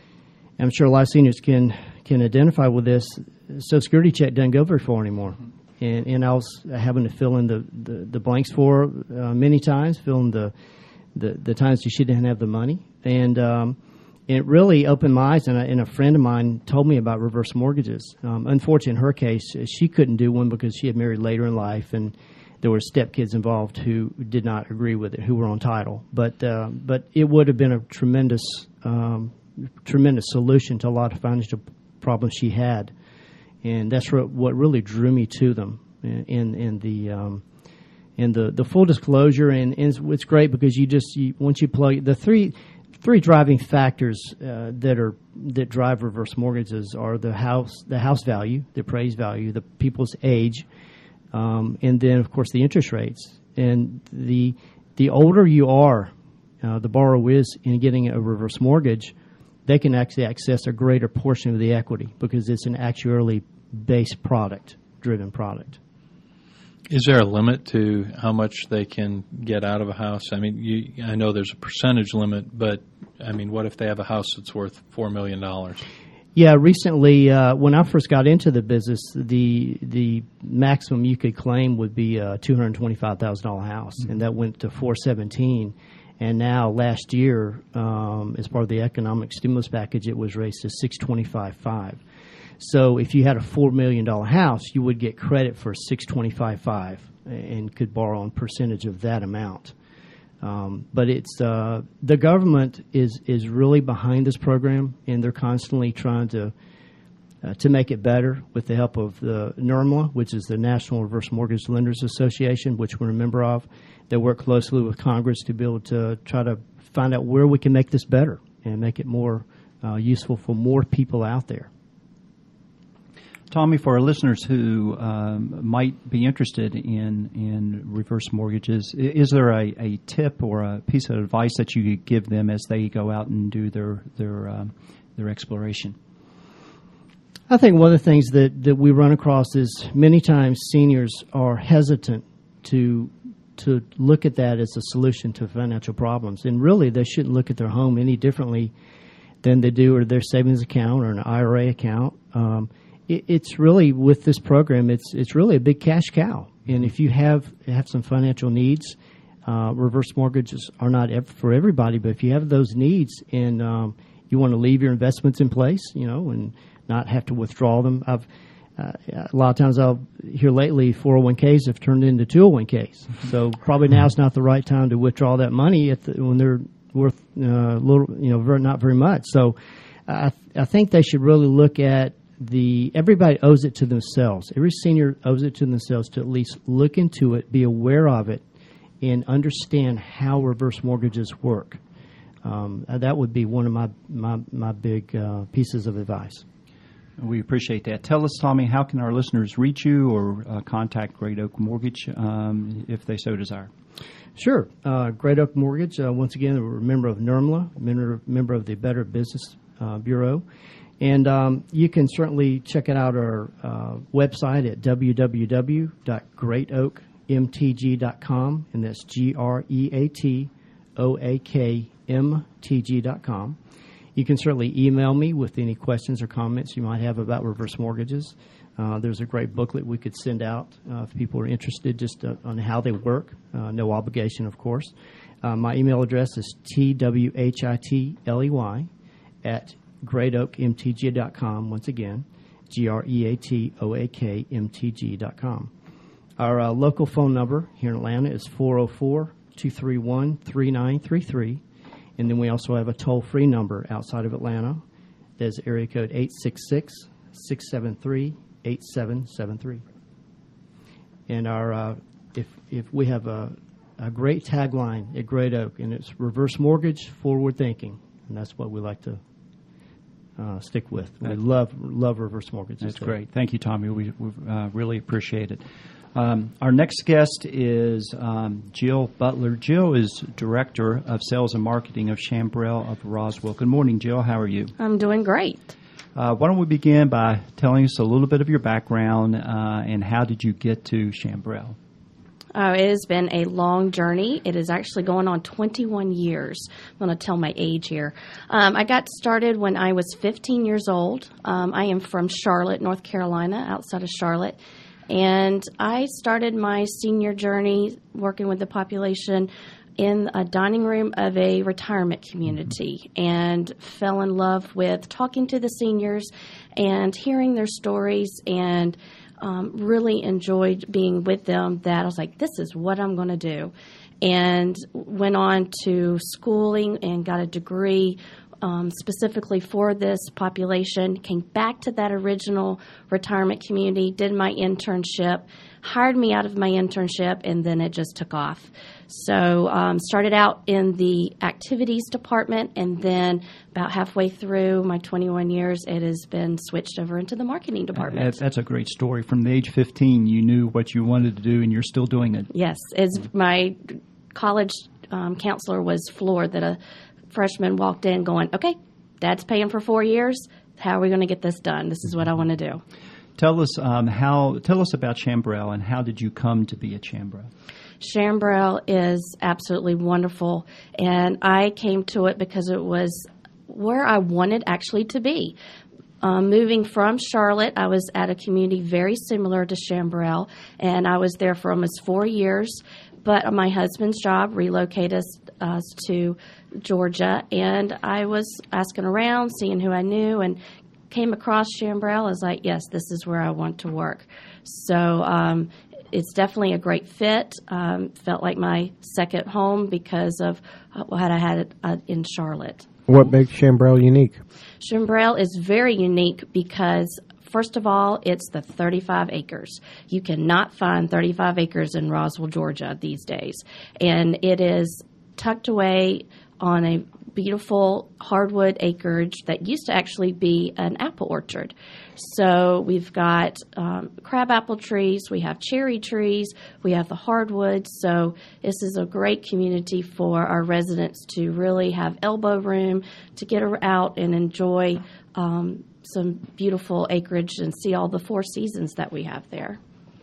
I'm sure a lot of seniors can can identify with this. Social Security check doesn't go very far anymore. And, and I was having to fill in the, the, the blanks for her uh, many times, fill in the, the, the times she didn't have the money. And, um, and it really opened my eyes, and a, and a friend of mine told me about reverse mortgages. Um, unfortunately, in her case, she couldn't do one because she had married later in life, and there were stepkids involved who did not agree with it, who were on title. But, uh, but it would have been a tremendous, um, tremendous solution to a lot of financial problems she had. And that's what really drew me to them, in in the um, in the, the full disclosure, and, and it's, it's great because you just you, once you plug the three three driving factors uh, that are that drive reverse mortgages are the house the house value, the appraised value, the people's age, um, and then of course the interest rates. And the the older you are, uh, the borrower is in getting a reverse mortgage, they can actually access a greater portion of the equity because it's an actuarially based product, driven product. Is there a limit to how much they can get out of a house? I mean, you, I know there's a percentage limit, but I mean, what if they have a house that's worth four million dollars? Yeah, recently, uh, when I first got into the business, the the maximum you could claim would be a two hundred twenty-five thousand dollars house, mm-hmm. and that went to four seventeen. And now, last year, um, as part of the economic stimulus package, it was raised to six twenty-five five. So if you had a four million dollars house, you would get credit for six twenty-five five and could borrow a percentage of that amount. Um, but it's uh, the government is is really behind this program, and they're constantly trying to uh, to make it better with the help of the NRMLA, which is the National Reverse Mortgage Lenders Association, which we're a member of. They work closely with Congress to be able to try to find out where we can make this better and make it more uh, useful for more people out there. Tommy, for our listeners who um, might be interested in in reverse mortgages, is there a, a tip or a piece of advice that you could give them as they go out and do their their um, their exploration? I think one of the things that, that we run across is many times seniors are hesitant to to look at that as a solution to financial problems, and really they shouldn't look at their home any differently than they do or their savings account or an I R A account. Um, It's really, with this program, it's it's really a big cash cow. And if you have have some financial needs, uh, reverse mortgages are not ev- for everybody. But if you have those needs and um, you want to leave your investments in place, you know, and not have to withdraw them, I've uh, a lot of times I'll hear lately four oh one k's have turned into two oh one k's. So probably now's not the right time to withdraw that money at the, when they're worth uh, little, you know, very, not very much. So I, th- I think they should really look at the, everybody owes it to themselves. Every senior owes it to themselves to at least look into it, be aware of it, and understand how reverse mortgages work. Um, that would be one of my, my, my big uh, pieces of advice. We appreciate that. Tell us, Tommy, how can our listeners reach you or uh, contact Great Oak Mortgage um, if they so desire? Sure. Uh, Great Oak Mortgage, uh, once again, we're a member of NERMLA, member, member of the Better Business uh, Bureau. And um, you can certainly check it out our uh, website at w w w dot great oak m t g dot com, and that's G R E A T O A K M T G dot com. You can certainly email me with any questions or comments you might have about reverse mortgages. Uh, there's a great booklet we could send out uh, if people are interested just uh, on how they work. Uh, no obligation, of course. Uh, my email address is T W H I T L E Y at great oak m t g dot com. Once again, G R E A T O A K M T G dot com. Our uh, local phone number here in Atlanta is four oh four, two three one, three nine three three. And then we also have a toll-free number outside of Atlanta. There's area code eight six six, six seven three, eight seven seven three. And our uh, if if we have a, a great tagline at Great Oak, and it's reverse mortgage, forward thinking. And that's what we like to uh, stick with. We love love reverse mortgages. That's great. Thank you, Tommy. We, we uh, really appreciate it. Um, our next guest is um, Jill Butler. Jill is Director of Sales and Marketing of Chambrel of Roswell. Good morning, Jill. How are you? I'm doing great. Uh, why don't we begin by telling us a little bit of your background uh, and how did you get to Chambrel? Uh, it has been a long journey. It is actually going on twenty-one years. I'm going to tell my age here. Um, I got started when I was fifteen years old. Um, I am from Charlotte, North Carolina, outside of Charlotte. And I started my senior journey working with the population in a dining room of a retirement community and fell in love with talking to the seniors and hearing their stories and um, really enjoyed being with them that I was like, this is what I'm going to do. And went on to schooling and got a degree Um, specifically for this population, came back to that original retirement community, did my internship, hired me out of my internship, and then it just took off. So um, started out in the activities department, and then about halfway through my twenty-one years, it has been switched over into the marketing department. That's a great story. From the age of fifteen, you knew what you wanted to do, and you're still doing it. Yes. As my college um, counselor was floored that a freshman walked in going, okay, Dad's paying for four years. How are we going to get this done? This is what I want to do. Tell us um, how. Tell us about Chambrel and how did you come to be at Chambrel? Chambrel is absolutely wonderful, and I came to it because it was where I wanted actually to be. Um, moving from Charlotte, I was at a community very similar to Chambrel, and I was there for almost four years. But my husband's job relocated us, us to Georgia, and I was asking around, seeing who I knew, and came across Chambrel. I was like, yes, this is where I want to work. So um, it's definitely a great fit. Um, felt like my second home because of what I had uh, in Charlotte. What makes Chambrel unique? Chambrel is very unique because first of all, it's the thirty-five acres. You cannot find thirty-five acres in Roswell, Georgia these days. And it is tucked away on a beautiful hardwood acreage that used to actually be an apple orchard. So we've got um, crabapple trees, we have cherry trees, we have the hardwood. So this is a great community for our residents to really have elbow room, to get out and enjoy um, some beautiful acreage and see all the four seasons that we have there.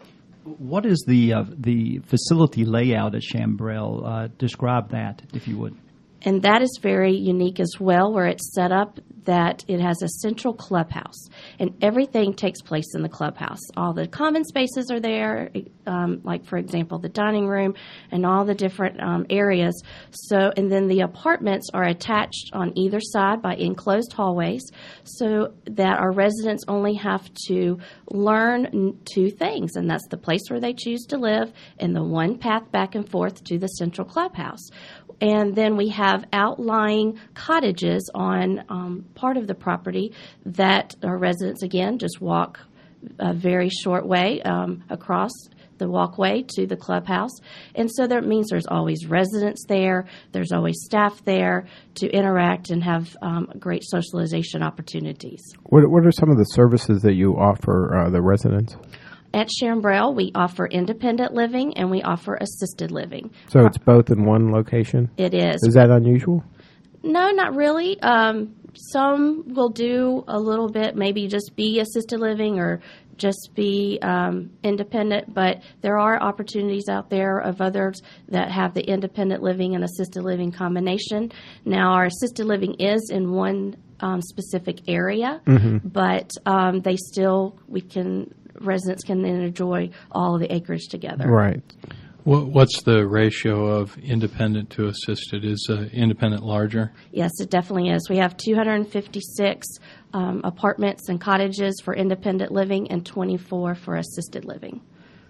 What is the uh, the facility layout at Chambrel? Uh, describe that, if you would. And that is very unique as well, where it's set up. that it has a central clubhouse, and everything takes place in the clubhouse. All the common spaces are there, um, like, for example, the dining room and all the different um, areas. So, and then the apartments are attached on either side by enclosed hallways, so that our residents only have to learn two things, and that's the place where they choose to live and the one path back and forth to the central clubhouse. And then we have outlying cottages on um, part of the property that our residents, again, just walk a very short way um, across the walkway to the clubhouse. And so that means there's always residents there, there's always staff there to interact and have um, great socialization opportunities. What, what are some of the services that you offer uh, the residents? At Chambrel, we offer independent living and we offer assisted living. So it's both in one location? It is. Is that unusual? No, not really. Um, some will do a little bit, maybe just be assisted living or just be um, independent, but there are opportunities out there of others that have the independent living and assisted living combination. Now, our assisted living is in one um, specific area, mm-hmm. but um, they still, we can, residents can then enjoy all of the acreage together. Right. What's the ratio of independent to assisted? Is uh, independent larger? Yes, it definitely is. We have two hundred fifty-six um, apartments and cottages for independent living and twenty-four for assisted living.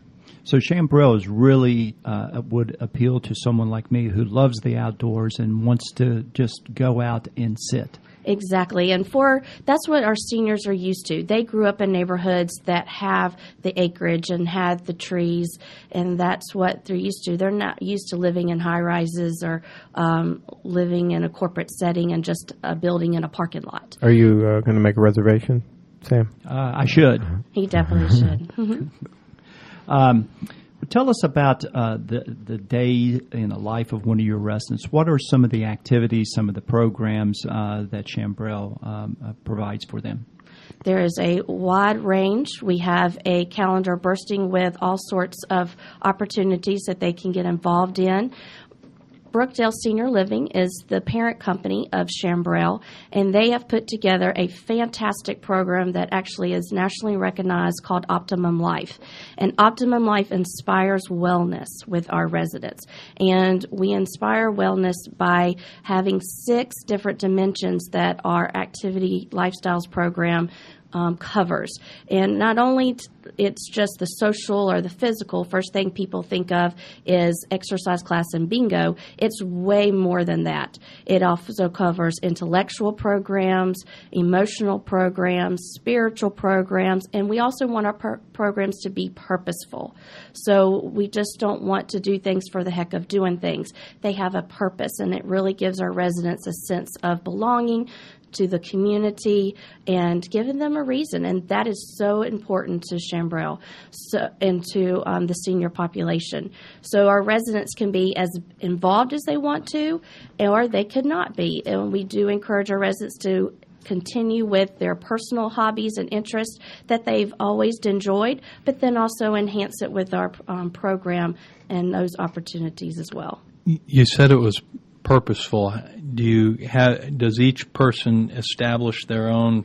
So Chambrel is really uh, would appeal to someone like me who loves the outdoors and wants to just go out and sit. Exactly, and for that's what our seniors are used to. They grew up in neighborhoods that have the acreage and had the trees, and that's what they're used to. They're not used to living in high rises or um, living in a corporate setting and just a building in a parking lot. Are you uh, going to make a reservation, Sam? Uh, I should. He definitely should. um, Tell us about uh, the the day in the life of one of your residents. What are some of the activities, some of the programs uh, that Chambrel um, uh, provides for them? There is a wide range. We have a calendar bursting with all sorts of opportunities that they can get involved in. Brookdale Senior Living is the parent company of Chambrel, and they have put together a fantastic program that actually is nationally recognized called Optimum Life. And Optimum Life inspires wellness with our residents. And we inspire wellness by having six different dimensions that our activity lifestyles program Um, covers. And not only t- it's just the social or the physical, first thing people think of is exercise class and bingo. It's way more than that. It also covers intellectual programs, emotional programs, spiritual programs, and we also want our per- programs to be purposeful. So we just don't want to do things for the heck of doing things. They have a purpose, and it really gives our residents a sense of belonging to the community and giving them a reason, and that is so important to Chambrel so, and to um, the senior population. So our residents can be as involved as they want to, or they could not be. And we do encourage our residents to continue with their personal hobbies and interests that they've always enjoyed, but then also enhance it with our um, program and those opportunities as well. You said it was purposeful. Do you have, does each person establish their own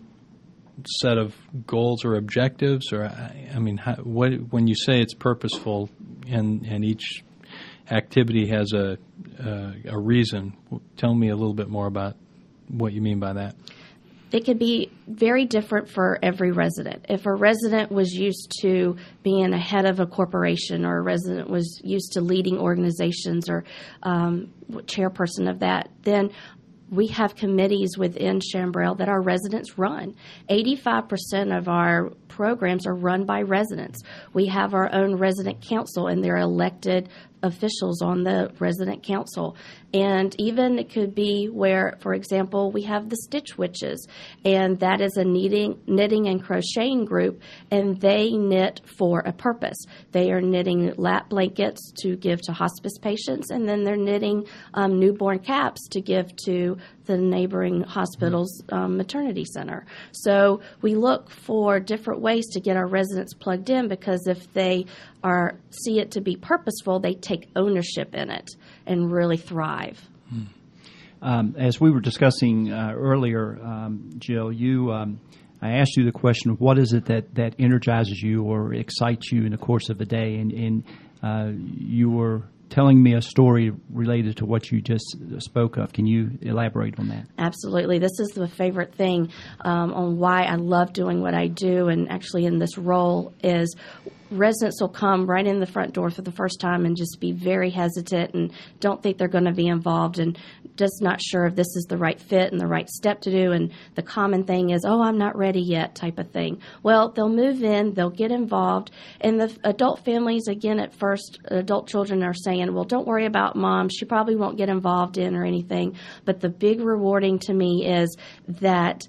set of goals or objectives, or I mean, how, what when you say it's purposeful and and each activity has a uh, a reason? Tell me a little bit more about what you mean by that. It could be very different for every resident. If a resident was used to being a head of a corporation, or a resident was used to leading organizations or um, chairperson of that, then we have committees within Chambrel that our residents run. eighty-five percent of our programs are run by residents. We have our own resident council, and they're elected officials on the resident council. And even it could be where, for example, we have the Stitch Witches, and that is a knitting, knitting and crocheting group, and they knit for a purpose. They are knitting lap blankets to give to hospice patients, and then they're knitting um, newborn caps to give to the neighboring hospital's um, maternity center. So we look for different ways to get our residents plugged in, because if they are see it to be purposeful, they take ownership in it and really thrive. Hmm. Um, as we were discussing uh, earlier, um, Jill, you, um, I asked you the question of what is it that, that energizes you or excites you in the course of a day, and, and uh, you were telling me a story related to what you just spoke of. Can you elaborate on that? Absolutely. This is the favorite thing um, on why I love doing what I do, and actually in this role is residents will come right in the front door for the first time and just be very hesitant and don't think they're going to be involved and just not sure if this is the right fit and the right step to do. And the common thing is, oh, I'm not ready yet type of thing. Well, they'll move in, they'll get involved. And the adult families, again, at first, adult children are saying, well, don't worry about mom. She probably won't get involved in or anything. But the big rewarding to me is that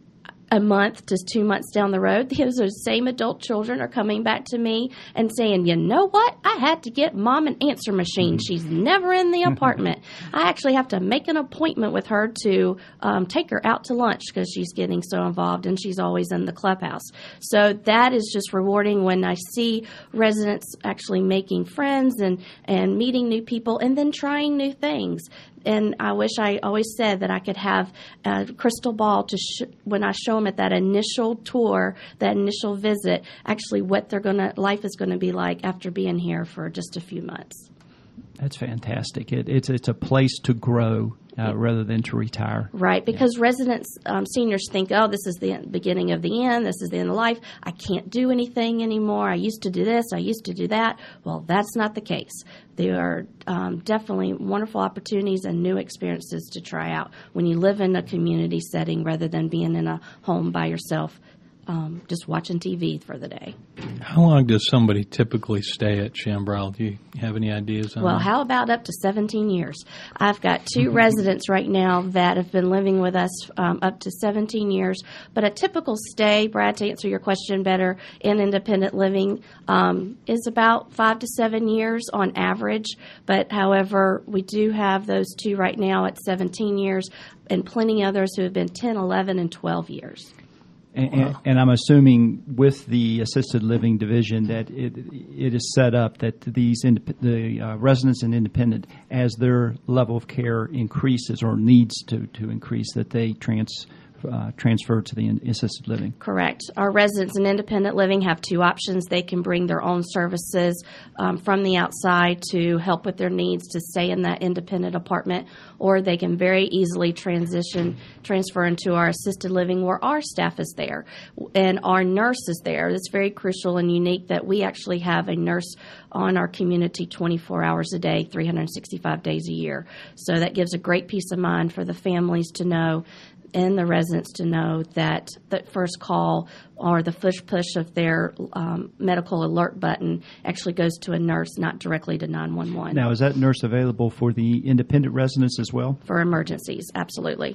a month to two months down the road, those same adult children are coming back to me and saying, you know what? I had to get mom an answer machine. She's never in the apartment. I actually have to make an appointment with her to um, take her out to lunch because she's getting so involved, and she's always in the clubhouse. So that is just rewarding when I see residents actually making friends and, and meeting new people and then trying new things. And I wish I always said that I could have a crystal ball to sh- when I show them at that initial tour, that initial visit, actually what their gonna life is going to be like after being here for just a few months. That's fantastic. It, it's it's a place to grow uh, rather than to retire. Right, because yeah. residents, um, seniors think, oh, this is the beginning of the end, this is the end of life, I can't do anything anymore, I used to do this, I used to do that. Well, that's not the case. There are um, definitely wonderful opportunities and new experiences to try out when you live in a community setting rather than being in a home by yourself, um, just watching T V for the day. How long does somebody typically stay at Chambrel? Do you have any ideas on well, that? Well, how about up to seventeen years? I've got two residents right now that have been living with us um, up to seventeen years. But a typical stay, Brad, to answer your question better, in independent living um, is about five to seven years on average. But, however, we do have those two right now at seventeen years and plenty others who have been ten, eleven, and twelve years. And, wow. and, and I'm assuming with the assisted living division that it it is set up that these indep- the uh, residents and independent, as their level of care increases or needs to, to increase, that they trans uh, transfer to the in- assisted living. Correct. Our residents in independent living have two options. They can bring their own services um, from the outside to help with their needs to stay in that independent apartment, or they can very easily transition, transfer into our assisted living where our staff is there and our nurse is there. It's very crucial and unique that we actually have a nurse on our community twenty-four hours a day, three hundred sixty-five days a year. So that gives a great peace of mind for the families to know and the residents to know that the first call or the push push of their um, medical alert button actually goes to a nurse, not directly to nine one one. Now, is that nurse available for the independent residents as well? For emergencies, absolutely.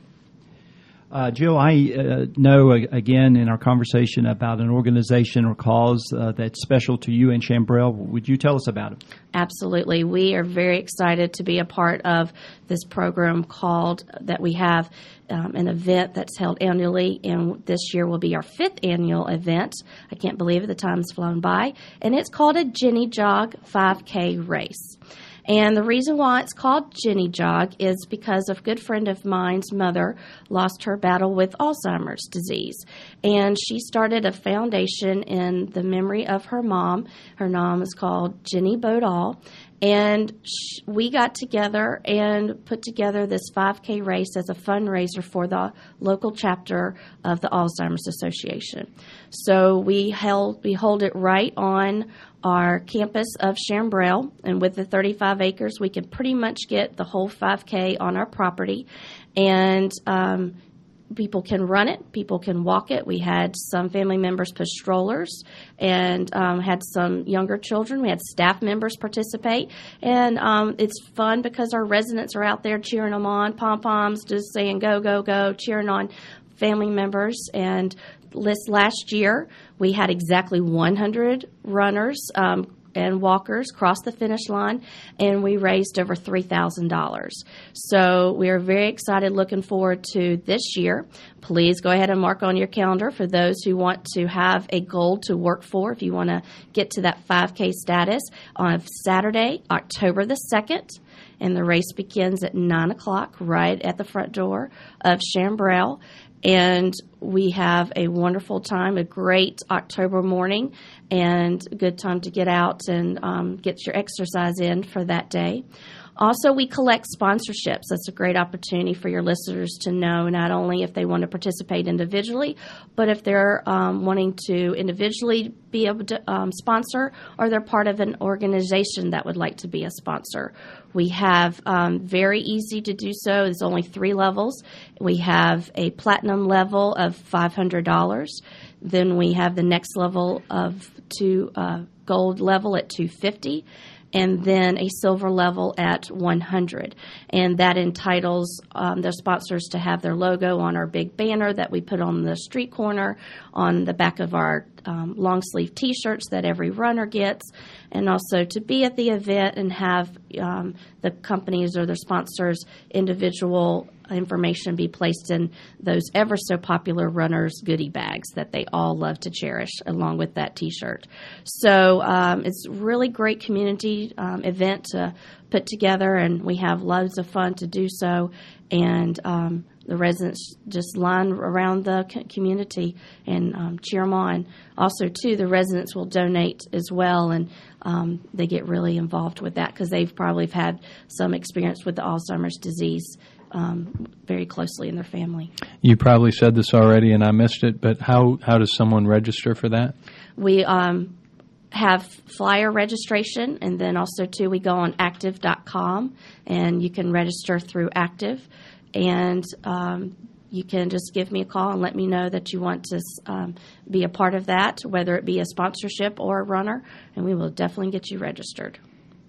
Uh, Jill, I uh, know, uh, again, in our conversation about an organization or cause uh, that's special to you and Chambrel. Would you tell us about it? Absolutely. We are very excited to be a part of this program called, that we have um, an event that's held annually, and this year will be our fifth annual event. I can't believe it, the time's flown by. And it's called a Jenny Jog five K race. And the reason why it's called Jenny Jog is because a good friend of mine's mother lost her battle with Alzheimer's disease. And she started a foundation in the memory of her mom. Her mom is called Jenny Bodall. And sh- we got together and put together this five K race as a fundraiser for the local chapter of the Alzheimer's Association. So we held we hold it right on our campus of Chambrel, and with the thirty-five acres, we can pretty much get the whole five K on our property. And um, people can run it, people can walk it. We had some family members push strollers and um, had some younger children. We had staff members participate. And um, it's fun because our residents are out there cheering them on, pom-poms, just saying go, go, go, cheering on family members. And this last year, we had exactly one hundred runners um, and walkers cross the finish line, and we raised over three thousand dollars. So we are very excited, looking forward to this year. Please go ahead and mark on your calendar for those who want to have a goal to work for, if you want to get to that five K status, on Saturday, October the second. and the race begins at nine o'clock right at the front door of Chambrel. And we have a wonderful time, a great October morning, and a good time to get out and um, get your exercise in for that day. Also, we collect sponsorships. That's a great opportunity for your listeners to know not only if they want to participate individually, but if they're um, wanting to individually be able to um, sponsor, or they're part of an organization that would like to be a sponsor. We have um, very easy to do so. There's only three levels. We have a platinum level of five hundred dollars. Then we have the next level of two uh, gold level at two hundred fifty dollars. And then a silver level at one hundred. And that entitles um, their sponsors to have their logo on our big banner that we put on the street corner, on the back of our um, long sleeve T-shirts that every runner gets, and also to be at the event and have um, the companies or their sponsors' individual information be placed in those ever so popular runners' goodie bags that they all love to cherish, along with that T-shirt. So um, it's a really great community um, event to put together, and we have loads of fun to do so. And um, the residents just line around the community and um, cheer them on. Also, too, the residents will donate as well, and um, they get really involved with that because they've probably had some experience with the Alzheimer's disease Um, very closely in their family. You probably said this already and I missed it, but how, how does someone register for that? We um, have flyer registration, and then also, too, we go on active dot com, and you can register through Active, and um, you can just give me a call and let me know that you want to um, be a part of that, whether it be a sponsorship or a runner, and we will definitely get you registered.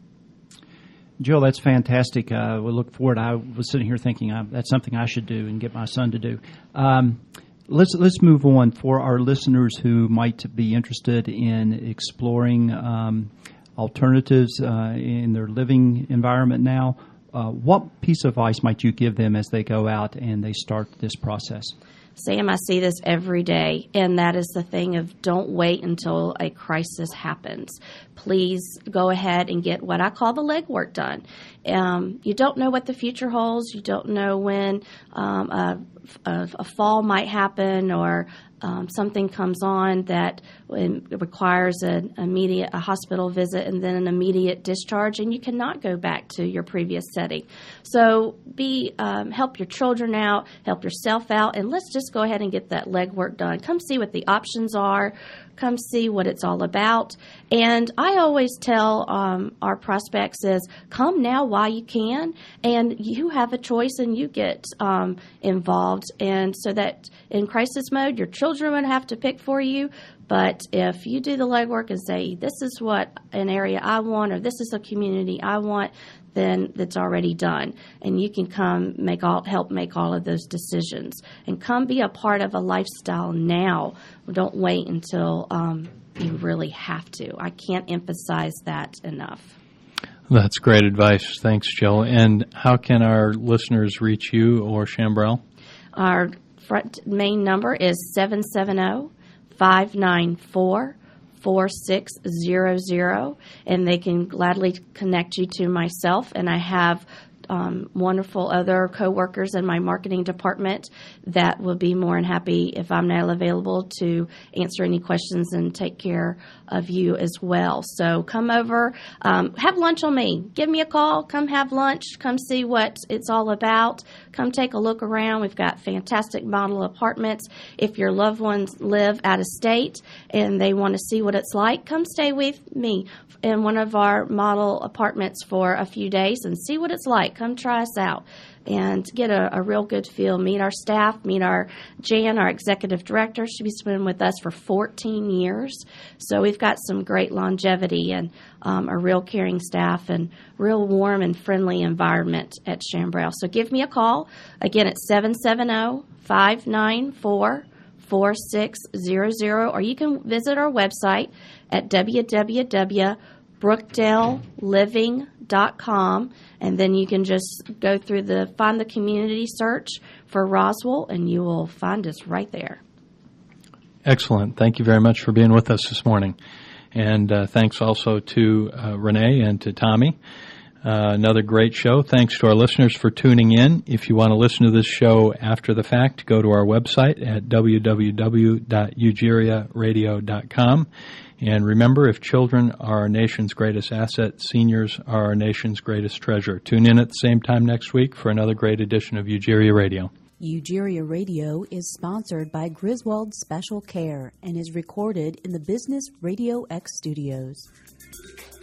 Jill, that's fantastic. Uh, we look forward. I was sitting here thinking uh, that's something I should do and get my son to do. Um, let's let's move on. For our listeners who might be interested in exploring um, alternatives uh, in their living environment now, uh, what piece of advice might you give them as they go out and they start this process? Sam, I see this every day, and that is the thing of don't wait until a crisis happens. Please go ahead and get what I call the legwork done. Um, you don't know what the future holds. You don't know when um, a, a, a fall might happen, or um, something comes on that requires an immediate a hospital visit and then an immediate discharge, and you cannot go back to your previous setting. So be um, help your children out, help yourself out, and let's just go ahead and get that legwork done. Come see what the options are. Come see what it's all about. And I always tell um, our prospects is, come now while you can, and you have a choice and you get um, involved. And so that in crisis mode, your children would have to pick for you. But if you do the legwork and say, this is what an area I want, or this is a community I want, then that's already done. And you can come make all help make all of those decisions. And come be a part of a lifestyle now. Don't wait until um, you really have to. I can't emphasize that enough. That's great advice. Thanks, Jill. And how can our listeners reach you or Chambrel? Our front main number is seven seven zero, five nine four, four six zero zero, and they can gladly connect you to myself. And I have um, wonderful other coworkers in my marketing department that will be more than happy, if I'm not available, to answer any questions and take care of you as well. So come over, um, have lunch on me. Give me a call. Come have lunch. Come see what it's all about. Come take a look around. We've got fantastic model apartments. If your loved ones live out of state and they want to see what it's like, come stay with me in one of our model apartments for a few days and see what it's like. Come try us out and get a, a real good feel. Meet our staff, meet our Jan, our executive director. She's been with us for fourteen years. So we've got some great longevity and um, a real caring staff and real warm and friendly environment at Chambrel. So give me a call. Again, it's seven seven zero, five nine four, four six zero zero, or you can visit our website at w w w dot brookdale living dot com, and then you can just go through the find the community search for Roswell, and you will find us right there. Excellent. Thank you very much for being with us this morning. And uh, thanks also to uh, Renee and to Tommy. Uh, another great show. Thanks to our listeners for tuning in. If you want to listen to this show after the fact, go to our website at w w w dot ugeria radio dot com. And remember, if children are our nation's greatest asset, seniors are our nation's greatest treasure. Tune in at the same time next week for another great edition of Ugeria Radio. Ugeria Radio is sponsored by Griswold Special Care and is recorded in the Business Radio X studios.